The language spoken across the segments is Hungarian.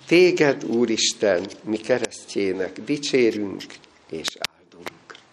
Téged, Úristen, mi keresztjének dicsérünk és áldunk.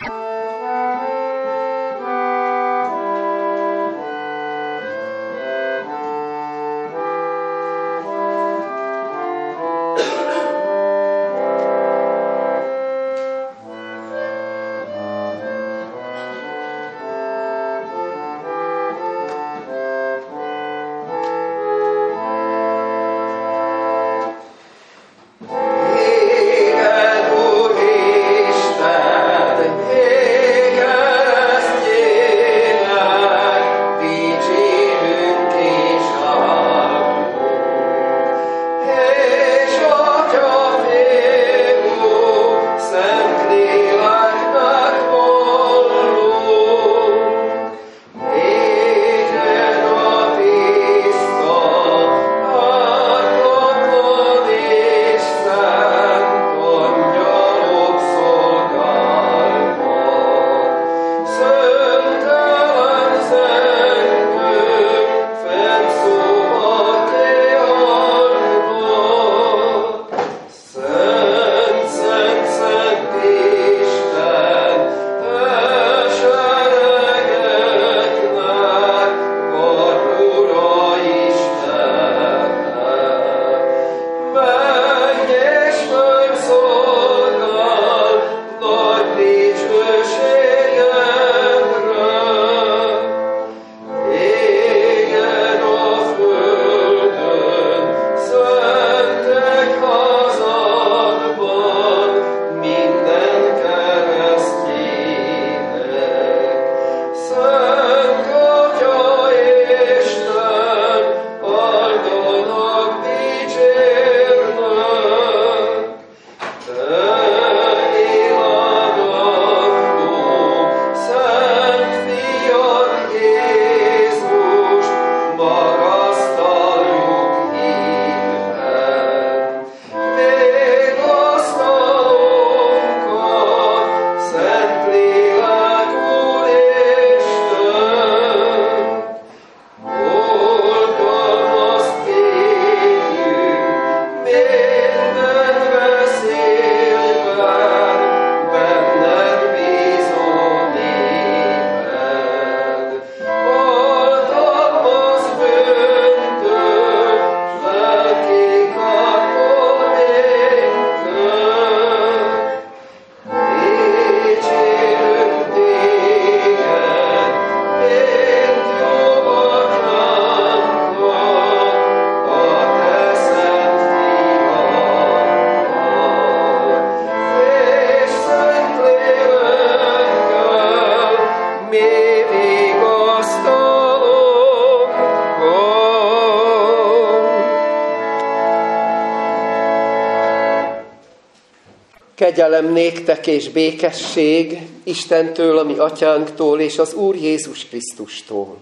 Kegyelem néktek és békesség Istentől, a mi atyánktól és az Úr Jézus Krisztustól,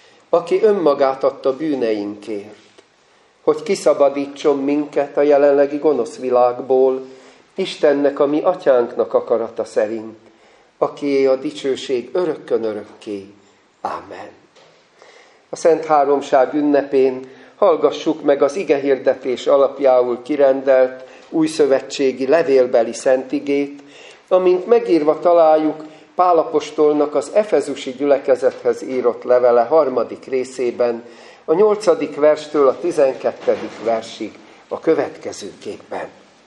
aki önmagát adta bűneinkért, hogy kiszabadítson minket a jelenlegi gonosz világból, Istennek, a mi atyánknak akarata szerint, akié a dicsőség örökkön örökké. Ámen. A Szent Háromság ünnepén hallgassuk meg az igehirdetés alapjául kirendelt újszövetségi levélbeli szentigét, amint megírva találjuk Pál apostolnak az efezusi gyülekezethez írott levele 3. részében, a 8. verstől a 12. versig a következőképpen.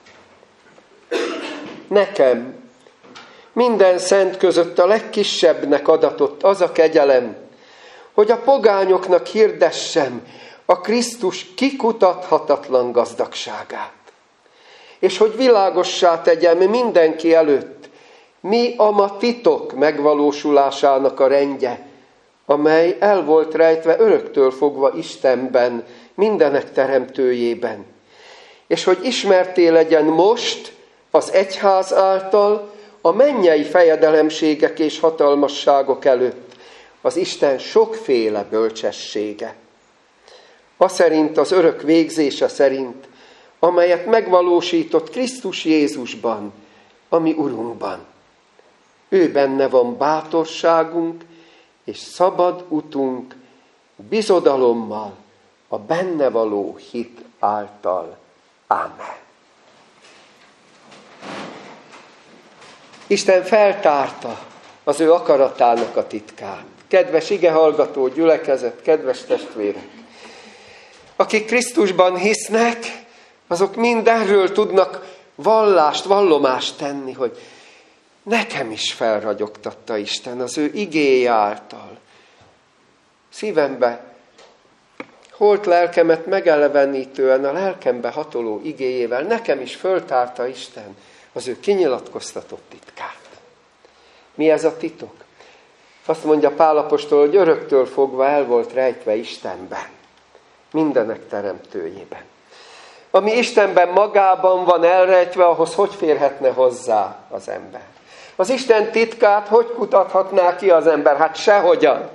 Nekem minden szent között a legkisebbnek adatott az a kegyelem, hogy a pogányoknak hirdessem a Krisztus kikutathatatlan gazdagságát, és hogy világossá tegyem mindenki előtt, mi a ma titok megvalósulásának a rendje, amely el volt rejtve öröktől fogva Istenben, mindenek teremtőjében, és hogy ismerté legyen most az egyház által a mennyei fejedelemségek és hatalmasságok előtt az Isten sokféle bölcsessége. Aszerint az örök végzése szerint, amelyet megvalósított Krisztus Jézusban, a mi Urunkban. Ő benne van bátorságunk és szabad utunk bizodalommal a benne való hit által. Ámen. Isten feltárta az ő akaratának a titkát. Kedves igehallgató gyülekezet, kedves testvérek! Akik Krisztusban hisznek, azok mind erről tudnak vallomást tenni, hogy nekem is felragyogtatta Isten az ő igéje által. Szívembe, holt lelkemet megelevenítően a lelkembe hatoló igéjével nekem is föltárta Isten az ő kinyilatkoztatott titkát. Mi ez a titok? Azt mondja Pál apostol, hogy öröktől fogva el volt rejtve Istenben, mindenek teremtőjében. Ami Istenben magában van elrejtve, ahhoz hogy férhetne hozzá az ember? Az Isten titkát hogy kutathatná ki az ember? Hát sehogyan.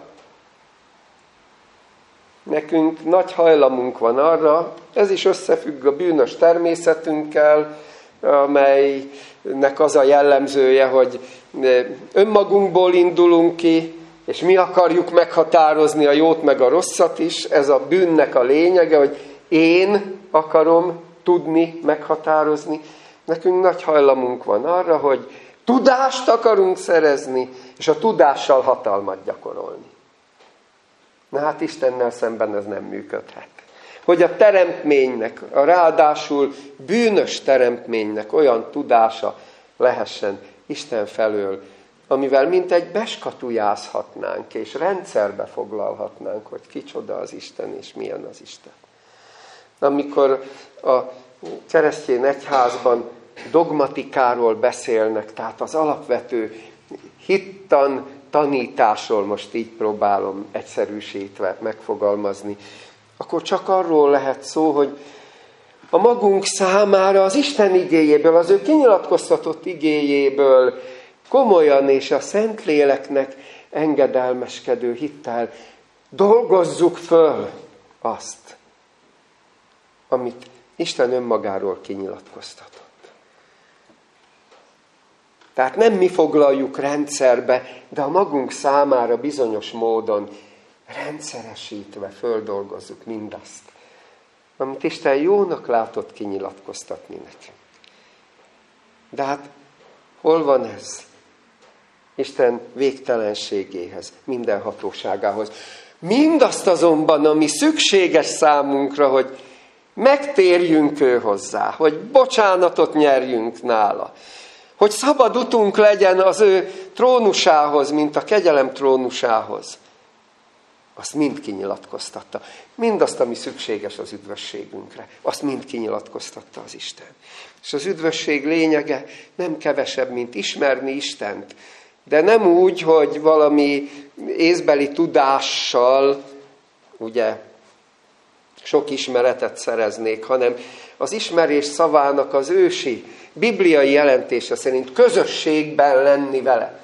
Nekünk nagy hajlamunk van arra, ez is összefügg a bűnös természetünkkel, amelynek az a jellemzője, hogy önmagunkból indulunk ki, és mi akarjuk meghatározni a jót meg a rosszat is. Ez a bűnnek a lényege, hogy én akarom tudni, meghatározni. Nekünk nagy hajlamunk van arra, hogy tudást akarunk szerezni, és a tudással hatalmat gyakorolni. Na hát Istennel szemben ez nem működhet. Hogy a teremtménynek, a ráadásul bűnös teremtménynek olyan tudása lehessen Isten felől, amivel mintegy beskatujázhatnánk, és rendszerbe foglalhatnánk, hogy kicsoda az Isten, és milyen az Isten. Amikor a keresztény egyházban dogmatikáról beszélnek, tehát az alapvető hittan tanításról, most így próbálom egyszerűsítve megfogalmazni, akkor csak arról lehet szó, hogy a magunk számára az Isten igéjéből, az ő kinyilatkoztatott igéjéből komolyan és a Szentléleknek engedelmeskedő hittel dolgozzuk föl azt, amit Isten önmagáról kinyilatkoztatott. Tehát nem mi foglaljuk rendszerbe, de a magunk számára bizonyos módon rendszeresítve földolgozzuk mindazt, amit Isten jónak látott kinyilatkoztatni nekem. De hát hol van ez? Isten végtelenségéhez, mindenhatóságához. Mindazt azonban, ami szükséges számunkra, hogy megtérjünk ő hozzá, hogy bocsánatot nyerjünk nála, hogy szabad utunk legyen az ő trónusához, mint a kegyelem trónusához. Azt mind kinyilatkoztatta. Mindazt, ami szükséges az üdvösségünkre, azt mind kinyilatkoztatta az Isten. És az üdvösség lényege nem kevesebb, mint ismerni Istent. De nem úgy, hogy valami észbeli tudással, ugye, sok ismeretet szereznék, hanem az ismerés szavának az ősi, bibliai jelentése szerint közösségben lenni vele.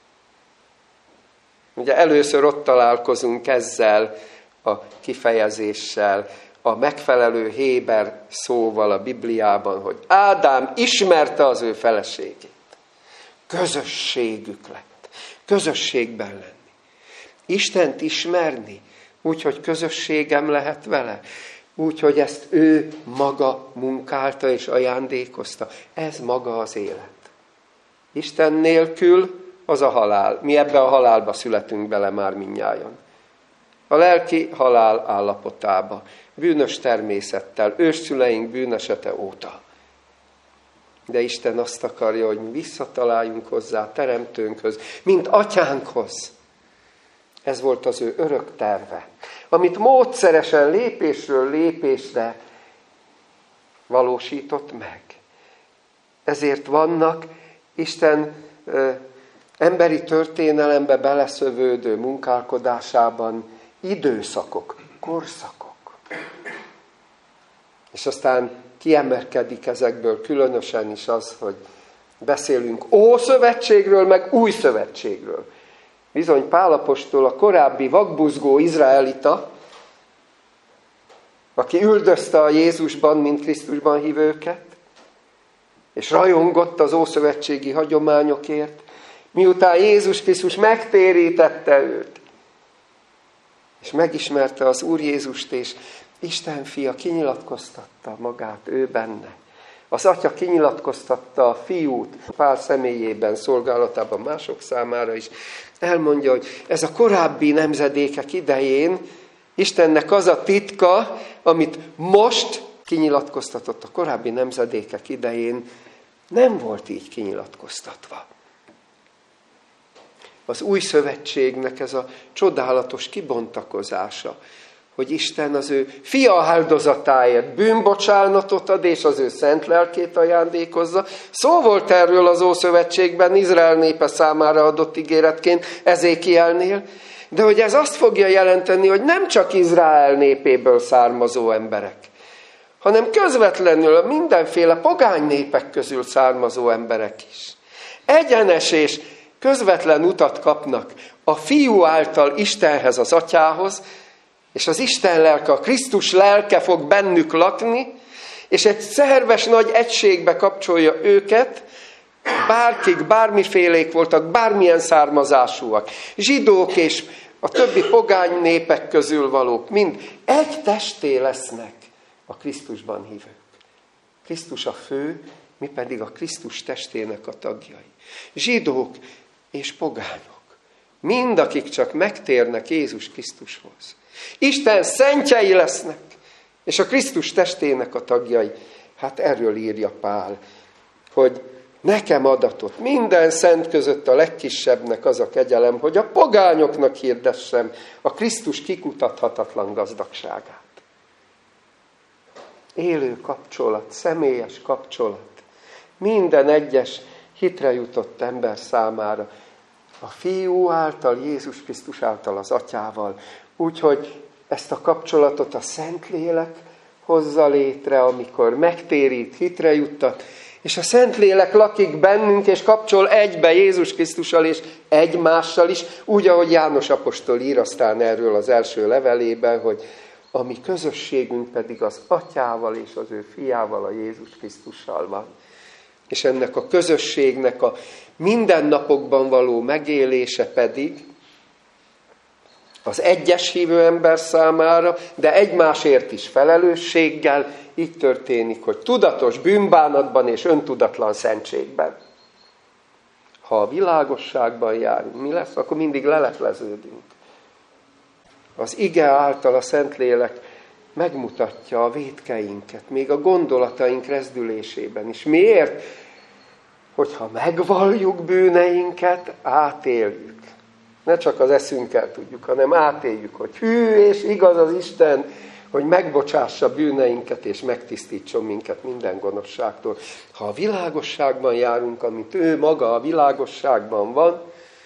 Ugye először ott találkozunk ezzel a kifejezéssel, a megfelelő héber szóval a Bibliában, hogy Ádám ismerte az ő feleségét. Közösségük lett. Közösségben lenni. Istent ismerni, úgyhogy közösségem lehet vele. Úgyhogy ezt ő maga munkálta és ajándékozta. Ez maga az élet. Isten nélkül az a halál. Mi ebbe a halálba születünk bele már mindnyájan. A lelki halál állapotába. Bűnös természettel, ősszüleink bűnesete óta. De Isten azt akarja, hogy mi visszataláljunk hozzá teremtőnkhöz, mint atyánkhoz. Ez volt az ő örök terve, amit módszeresen lépésről lépésre valósított meg. Ezért vannak Isten emberi történelembe beleszövődő munkálkodásában időszakok, korszakok. És aztán kiemelkedik ezekből különösen is az, hogy beszélünk Ószövetségről, meg Új Szövetségről. Bizony Pál apostol, a korábbi vakbuzgó izraelita, aki üldözte a Jézusban, mint Krisztusban hívőket, és rajongott az ószövetségi hagyományokért, miután Jézus Krisztus megtérítette őt, és megismerte az Úr Jézust, és Isten fia kinyilatkoztatta magát ő benne. Az atya kinyilatkoztatta a fiút Pál személyében, szolgálatában mások számára is. Elmondja, hogy ez a korábbi nemzedékek idején Istennek az a titka, amit most kinyilatkoztatott a korábbi nemzedékek idején, nem volt így kinyilatkoztatva. Az új szövetségnek ez a csodálatos kibontakozása, hogy Isten az ő fia áldozatáért bűnbocsánatot ad, és az ő szent lelkét ajándékozza. Szó volt erről az Ószövetségben, Izrael népe számára adott ígéretként, Ezékielnél, de hogy ez azt fogja jelenteni, hogy nem csak Izrael népéből származó emberek, hanem közvetlenül a mindenféle pogány népek közül származó emberek is egyenes és közvetlen utat kapnak a fiú által Istenhez, az atyához, és az Isten lelke, a Krisztus lelke fog bennük lakni, és egy szerves nagy egységbe kapcsolja őket, bárkik, bármifélék voltak, bármilyen származásúak, zsidók és a többi pogány népek közül valók, mind egy testé lesznek a Krisztusban hívők. Krisztus a fő, mi pedig a Krisztus testének a tagjai. Zsidók és pogányok. Mind, akik csak megtérnek Jézus Krisztushoz. Isten szentjei lesznek, és a Krisztus testének a tagjai. Hát erről írja Pál, hogy nekem adatot minden szent között a legkisebbnek az a kegyelem, hogy a pogányoknak hirdessem a Krisztus kikutathatatlan gazdagságát. Élő kapcsolat, személyes kapcsolat. Minden egyes hitre jutott ember számára. A fiú által, Jézus Krisztus által az atyával. Úgyhogy ezt a kapcsolatot a Szentlélek hozza létre, amikor megtérít, hitre juttat. És a Szentlélek lakik bennünk, és kapcsol egybe Jézus Krisztussal és egymással is. Úgy, ahogy János apostol ír aztán erről az első levelében, hogy a mi közösségünk pedig az atyával és az ő fiával, a Jézus Krisztussal van. És ennek a közösségnek a mindennapokban való megélése pedig az egyes hívő ember számára, de egymásért is felelősséggel így történik, hogy tudatos bűnbánatban és öntudatlan szentségben. Ha a világosságban járunk, mi lesz? Akkor mindig lelepleződünk. Az ige által a Szentlélek megmutatja a vétkeinket, még a gondolataink rezdülésében is. Miért? Hogyha megvalljuk bűneinket, átéljük. Ne csak az eszünkkel tudjuk, hanem átéljük, hogy hű és igaz az Isten, hogy megbocsássa bűneinket és megtisztítson minket minden gonoszságtól. Ha a világosságban járunk, amit ő maga a világosságban van,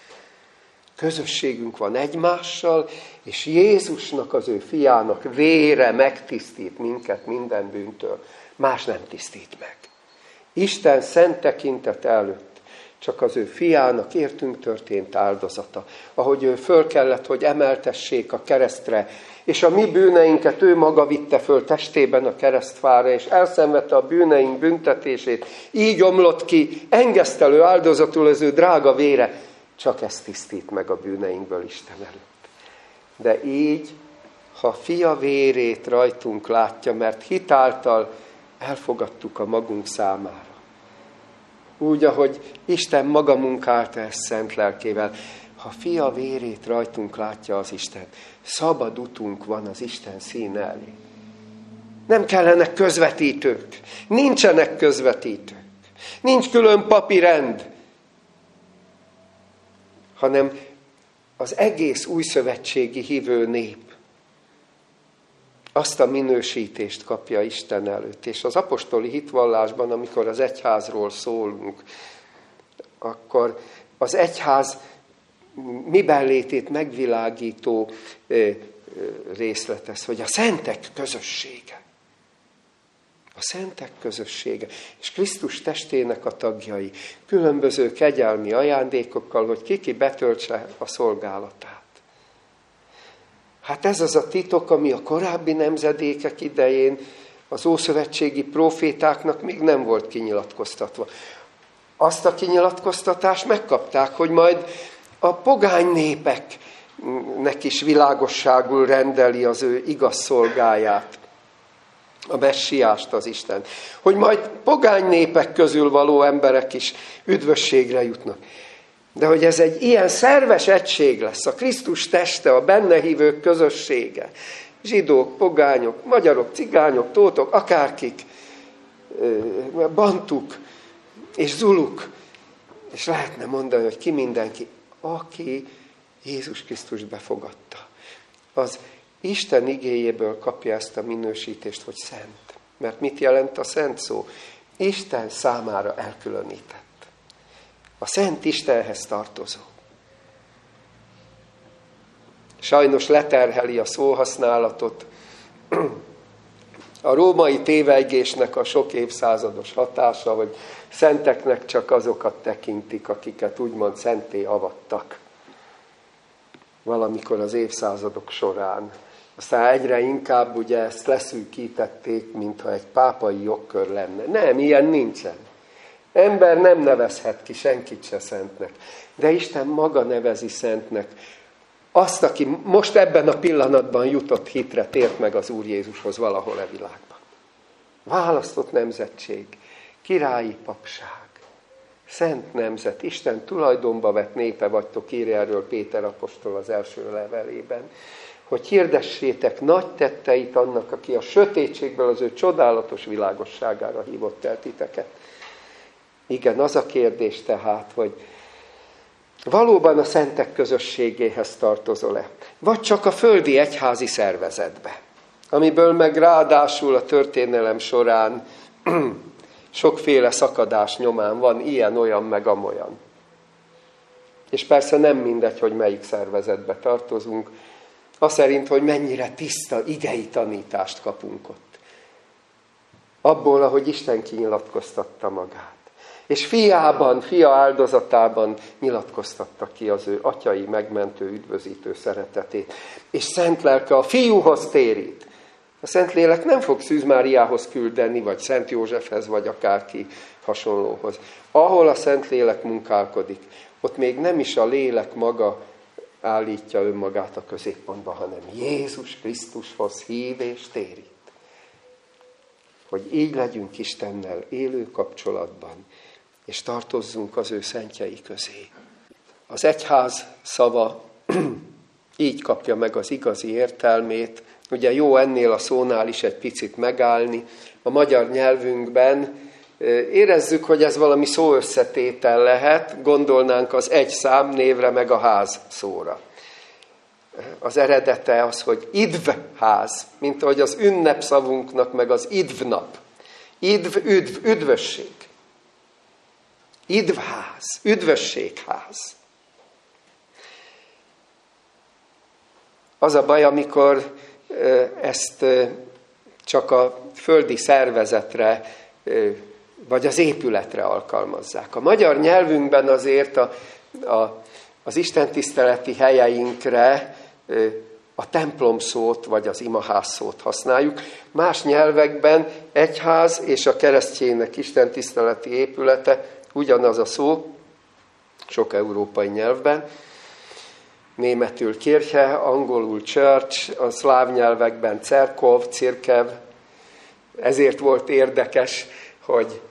közösségünk van egymással, és Jézusnak, az ő fiának vére megtisztít minket minden bűntől. Más nem tisztít meg. Isten szent tekintet előtt csak az ő fiának értünk történt áldozata. Ahogy ő föl kellett, hogy emeltessék a keresztre, és a mi bűneinket ő maga vitte föl testében a keresztfára, és elszenvedte a bűneink büntetését. Így omlott ki engesztelő áldozatul az ő drága vére. Csak ezt tisztít meg a bűneinkből Isten előtt. De így, ha fia vérét rajtunk látja, mert hitáltal elfogadtuk a magunk számára. Úgy, ahogy Isten maga munkálta ezt szent lelkével, ha fia vérét rajtunk látja az Isten, szabad utunk van az Isten színe elé. Nem kellenek közvetítők, nincsenek közvetítők, nincs külön papírend, hanem az egész újszövetségi hívő nép azt a minősítést kapja Isten előtt. És az apostoli hitvallásban, amikor az egyházról szólunk, akkor az egyház miben létét megvilágító részlet ez, hogy a szentek közössége. A szentek közössége. És Krisztus testének a tagjai különböző kegyelmi ajándékokkal, hogy ki betöltse a szolgálatát. Hát ez az a titok, ami a korábbi nemzedékek idején az ószövetségi prófétáknak még nem volt kinyilatkoztatva. Azt a kinyilatkoztatást megkapták, hogy majd a pogány népek is világosságul rendeli az ő igaz szolgáját, a messiást, az Isten. Hogy majd pogány népek közül való emberek is üdvösségre jutnak. De hogy ez egy ilyen szerves egység lesz, a Krisztus teste, a benne hívők közössége, zsidók, pogányok, magyarok, cigányok, tótok, akárkik, bantuk és zuluk, és lehetne mondani, hogy ki mindenki, aki Jézus Krisztust befogadta, az Isten igéjéből kapja ezt a minősítést, hogy szent. Mert mit jelent a szent szó? Isten számára elkülönített. A szent Istenhez tartozó. Sajnos leterheli a szóhasználatot a római tévejgésnek a sok évszázados hatása, hogy szenteknek csak azokat tekintik, akiket úgymond szentté avattak valamikor az évszázadok során. Aztán egyre inkább ugye ezt leszűkítették, mintha egy pápai jogkör lenne. Nem, ilyen nincsen. Ember nem nevezhet ki senkit se szentnek, de Isten maga nevezi szentnek azt, aki most ebben a pillanatban jutott hitre, tért meg az Úr Jézushoz valahol e világban. Választott nemzetség, királyi papság, szent nemzet, Isten tulajdonba vett népe vagytok, írja erről Péter apostol az első levelében, hogy hirdessétek nagy tetteit annak, aki a sötétségből az ő csodálatos világosságára hívott el titeket. Igen, az a kérdés tehát, hogy valóban a szentek közösségéhez tartozol-e? Vagy csak a földi egyházi szervezetbe, amiből meg ráadásul a történelem során sokféle szakadás nyomán van, ilyen, olyan, meg amolyan. És persze nem mindegy, hogy melyik szervezetbe tartozunk, az szerint, hogy mennyire tiszta igei tanítást kapunk ott. Abból, ahogy Isten kinyilatkoztatta magát. És fia áldozatában nyilatkoztatta ki az ő atyai megmentő, üdvözítő szeretetét. És Szent Lelke a fiúhoz térít. A Szentlélek nem fog Szűz Máriához küldeni, vagy Szent Józsefhez, vagy akárki hasonlóhoz. Ahol a Szentlélek munkálkodik, ott még nem is a lélek maga állítja önmagát a középpontba, hanem Jézus Krisztushoz hív és térít. Hogy így legyünk Istennel élő kapcsolatban, és tartozzunk az ő szentjei közé. Az egyház szava így kapja meg az igazi értelmét. Ugye jó ennél a szónál is egy picit megállni. A magyar nyelvünkben érezzük, hogy ez valami szóösszetétel lehet, gondolnánk az egy számnévre, meg a ház szóra. Az eredete az, hogy idvház, mint ahogy az ünnepszavunknak, meg az idvnap. Üdv, üdvösség. Idvház, üdvösségház. Az a baj, amikor ezt csak a földi szervezetre, vagy az épületre alkalmazzák. A magyar nyelvünkben azért az istentiszteleti helyeinkre a templom szót, vagy az imaház szót használjuk. Más nyelvekben egyház és a keresztjének istentiszteleti épülete ugyanaz a szó, sok európai nyelvben. Németül Kirche, angolul church, a szláv nyelvekben cerkov, cirkev. Ezért volt érdekes, hogy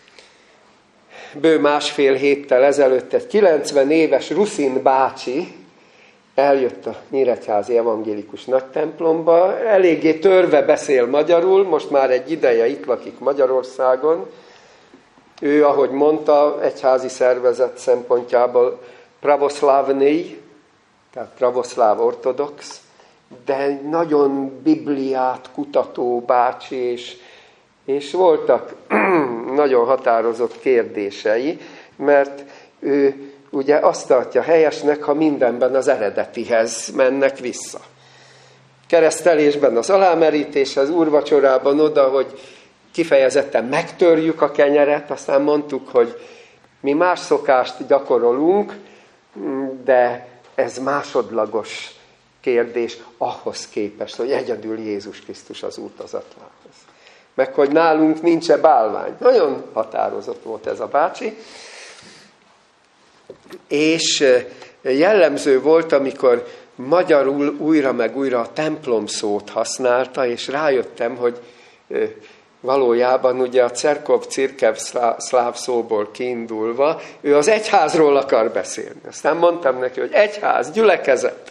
bő másfél héttel ezelőtt egy 90 éves Ruszin bácsi eljött a nyíregyházi evangélikus nagytemplomba, eléggé törve beszél magyarul, most már egy ideje itt lakik Magyarországon. Ő, ahogy mondta, egyházi szervezet szempontjából pravoszlávnyi, tehát pravoszláv ortodox, de nagyon Bibliát kutató bácsi, és voltak nagyon határozott kérdései, mert ő ugye azt tartja helyesnek, ha mindenben az eredetihez mennek vissza. Keresztelésben az alámerítéshez, úrvacsorában oda, hogy kifejezetten megtörjük a kenyeret, aztán mondtuk, hogy mi más szokást gyakorolunk, de ez másodlagos kérdés ahhoz képest, hogy egyedül Jézus Krisztus az út az atlához. Meg hogy nálunk nincs-e bálvány. Nagyon határozott volt ez a bácsi. És jellemző volt, amikor magyarul újra meg újra a templom szót használta, és rájöttem, hogy valójában ugye a cerkov, cirkev szláv szóból kiindulva, ő az egyházról akar beszélni. Aztán mondtam neki, hogy egyház, gyülekezet.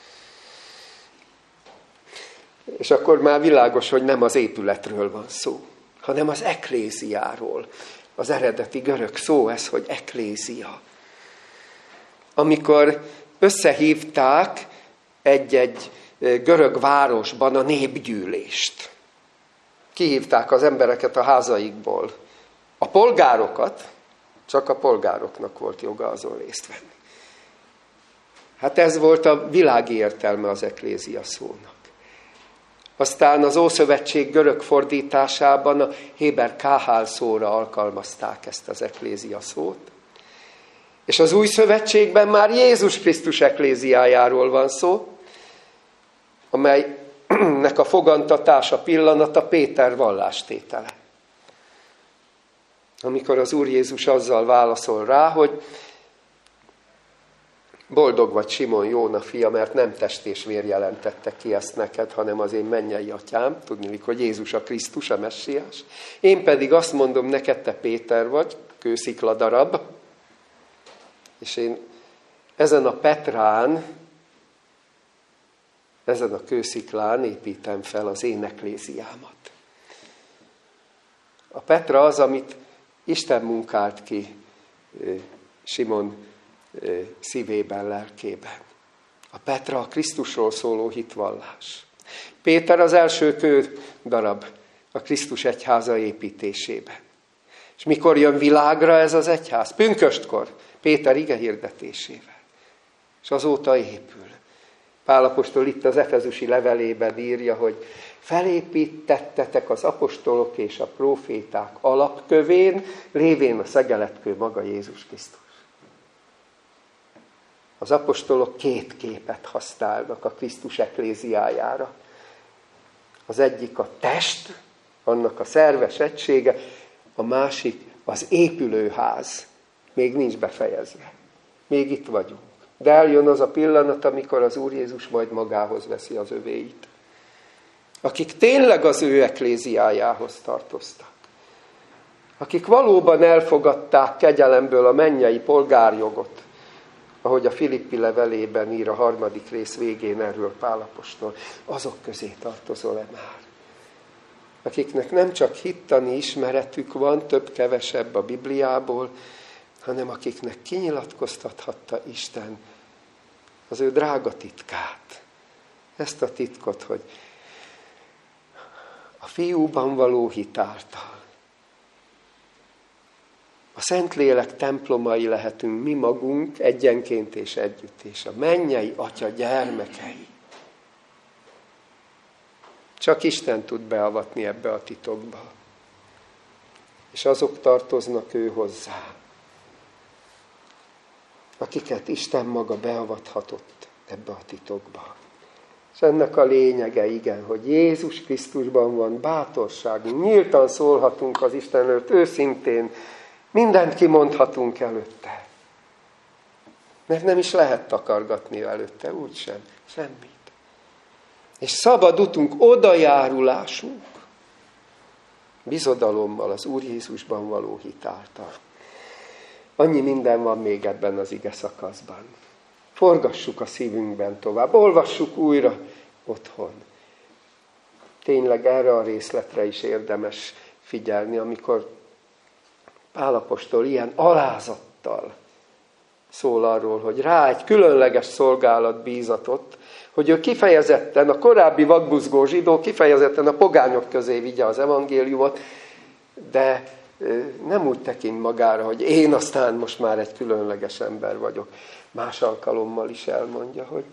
És akkor már világos, hogy nem az épületről van szó, hanem az ekléziáról. Az eredeti görög szó ez, hogy eklézia. Amikor összehívták egy-egy görög városban a népgyűlést. Kihívták az embereket a házaikból. A polgárokat, csak a polgároknak volt joga azon részt venni. Hát ez volt a világi értelme az eklézia szónak. Aztán az Ószövetség görög fordításában a héber káhál szóra alkalmazták ezt az eklézia szót. És az Új Szövetségben már Jézus Krisztus ekléziájáról van szó, amelynek a fogantatása pillanata Péter vallástétele. Amikor az Úr Jézus azzal válaszol rá, hogy boldog vagy Simon, Jóna fia, mert nem test és vér jelentette ki ezt neked, hanem az én mennyei atyám, tudniillik, hogy Jézus a Krisztus, a messiás. Én pedig azt mondom neked, te Péter vagy, kőszikladarab, és én ezen a Petrán, ezen a kősziklán építem fel az én ekléziámat. A Petra az, amit Isten munkált ki Simon szívében, lelkében. A Petra a Krisztusról szóló hitvallás. Péter az első kődarab a Krisztus egyháza építésében. És mikor jön világra ez az egyház? Pünköstkor, Péter ige hirdetésével. És azóta épül. Pál apostol itt az efezusi levelében írja, hogy felépítettetek az apostolok és a próféták alapkövén, lévén a szegeletkő maga Jézus Krisztus. Az apostolok két képet használnak a Krisztus ekléziájára. Az egyik a test, annak a szerves egysége, a másik az épülőház. Még nincs befejezve. Még itt vagyunk. De eljön az a pillanat, amikor az Úr Jézus majd magához veszi az övéit. Akik tényleg az ő ekléziájához tartoztak. Akik valóban elfogadták kegyelemből a mennyei polgárjogot, ahogy a Filippi levelében ír a 3. rész végén erről Pál apostol, azok közé tartozol-e már? Akiknek nem csak hittani ismeretük van, több-kevesebb a Bibliából, hanem akiknek kinyilatkoztathatta Isten az ő drága titkát. Ezt a titkot, hogy a fiúban való hit által a Szentlélek templomai lehetünk mi magunk egyenként és együtt, és a mennyei Atya gyermekei. Csak Isten tud beavatni ebbe a titokba. És azok tartoznak ő hozzá, akiket Isten maga beavathatott ebbe a titokba. És ennek a lényege, igen, hogy Jézus Krisztusban van bátorságunk, nyíltan szólhatunk az Isten előtt, őszintén, mindent kimondhatunk előtte. Mert nem is lehet takargatni előtte, úgysem, semmit. És szabad utunk, odajárulásunk, bizodalommal az Úr Jézusban való hit által. Annyi minden van még ebben az ige szakaszban. Forgassuk a szívünkben tovább, olvassuk újra otthon. Tényleg erre a részletre is érdemes figyelni, amikor Pál apostol ilyen alázattal szól arról, hogy rá egy különleges szolgálat bízatott, hogy ő kifejezetten, a korábbi vakbuzgó zsidó kifejezetten a pogányok közé vigye az evangéliumot, de nem úgy tekint magára, hogy én aztán most már egy különleges ember vagyok. Más alkalommal is elmondja, hogy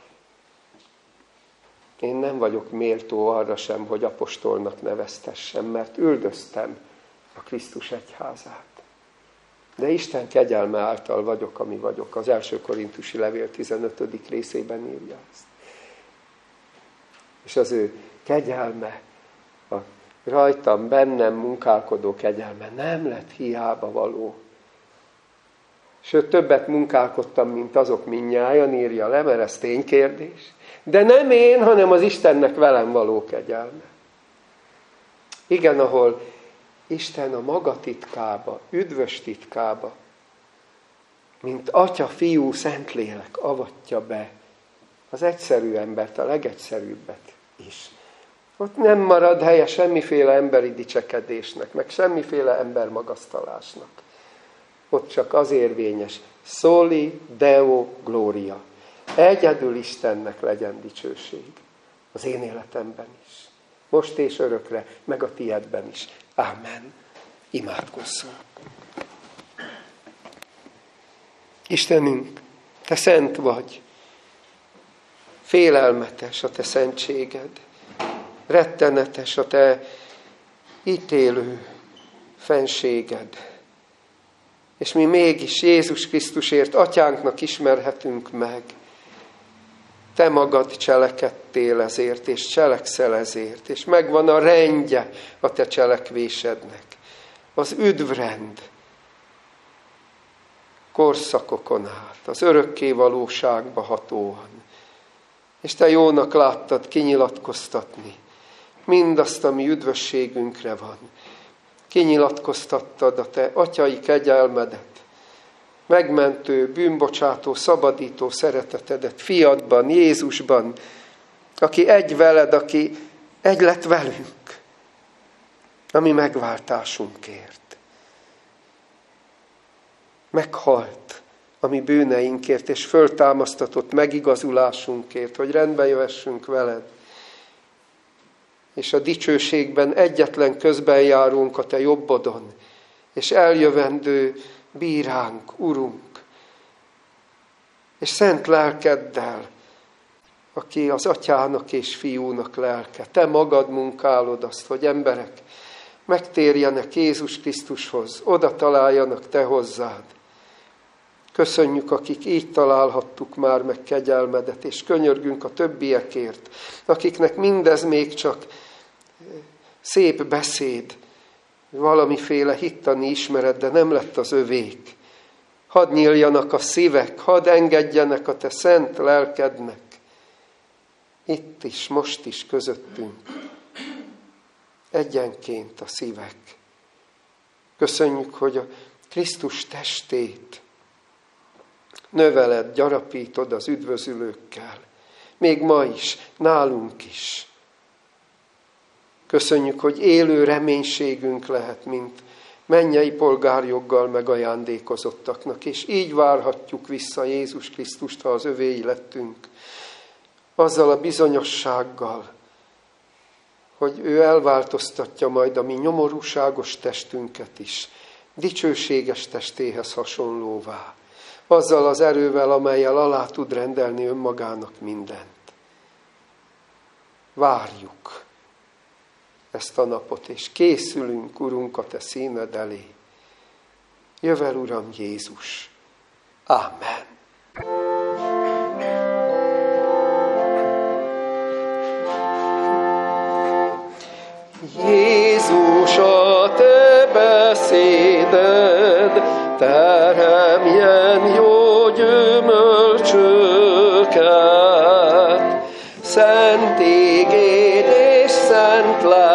én nem vagyok méltó arra sem, hogy apostolnak neveztessem, mert üldöztem a Krisztus egyházát. De Isten kegyelme által vagyok, ami vagyok. Az 1. Korintusi levél 15. részében írja ezt. És az ő kegyelme, a rajtam, bennem munkálkodó kegyelme nem lett hiába való. Sőt, többet munkálkodtam, mint azok mindnyájan, írja le, mert ez ténykérdés. De nem én, hanem az Istennek velem való kegyelme. Igen, ahol Isten a maga titkába, üdvös titkába, mint Atya, Fiú, Szentlélek avatja be az egyszerű embert, a legegyszerűbbet is. Ott nem marad helye semmiféle emberi dicsekedésnek, meg semmiféle embermagasztalásnak. Ott csak az érvényes, soli Deo gloria. Egyedül Istennek legyen dicsőség az én életemben is. Most és örökre, meg a tiedben is. Ámen. Imádkozzunk. Istenünk, Te szent vagy. Félelmetes a Te szentséged. Rettenetes a Te ítélő fenséged. És mi mégis Jézus Krisztusért Atyánknak ismerhetünk meg. Te magad cselekedtél ezért, és cselekszel ezért, és megvan a rendje a Te cselekvésednek. Az üdvrend korszakokon át, az örökké valóságba hatóan. És Te jónak láttad kinyilatkoztatni mindazt, ami üdvösségünkre van. Kinyilatkoztattad a Te atyai kegyelmedet, megmentő, bűnbocsátó, szabadító szeretetedet fiadban, Jézusban, aki egy veled, aki egy lett velünk, a mi megváltásunkért. Meghalt a mi bűneinkért, és föltámasztatott megigazulásunkért, hogy rendbe jövessünk veled. És a dicsőségben egyetlen közben járunk a Te jobbodon, és eljövendő bíránk, Urunk, és szent lelkeddel, aki az Atyának és Fiúnak lelke. Te magad munkálod azt, hogy emberek megtérjenek Jézus Krisztushoz, oda találjanak Te hozzád. Köszönjük, akik így találhattuk már meg kegyelmedet, és könyörgünk a többiekért, akiknek mindez még csak szép beszéd, valamiféle hittani ismeret, de nem lett az övék. Hadd nyíljanak a szívek, hadd engedjenek a Te szent lelkednek. Itt is, most is közöttünk. Egyenként a szívek. Köszönjük, hogy a Krisztus testét növeled, gyarapítod az üdvözülőkkel. Még ma is, nálunk is. Köszönjük, hogy élő reménységünk lehet, mint mennyei polgárjoggal megajándékozottaknak, és így várhatjuk vissza Jézus Krisztust, ha az övéi lettünk, azzal a bizonyossággal, hogy ő elváltoztatja majd a mi nyomorúságos testünket is, dicsőséges testéhez hasonlóvá, azzal az erővel, amellyel alá tud rendelni önmagának mindent. Várjuk ezt a napot, és készülünk, Urunk, a Te színed elé. Jövel, Uram Jézus. Ámen. Jézus, a Te beszéded teremjen jó gyümölcsöket, szent igéd és szent lelked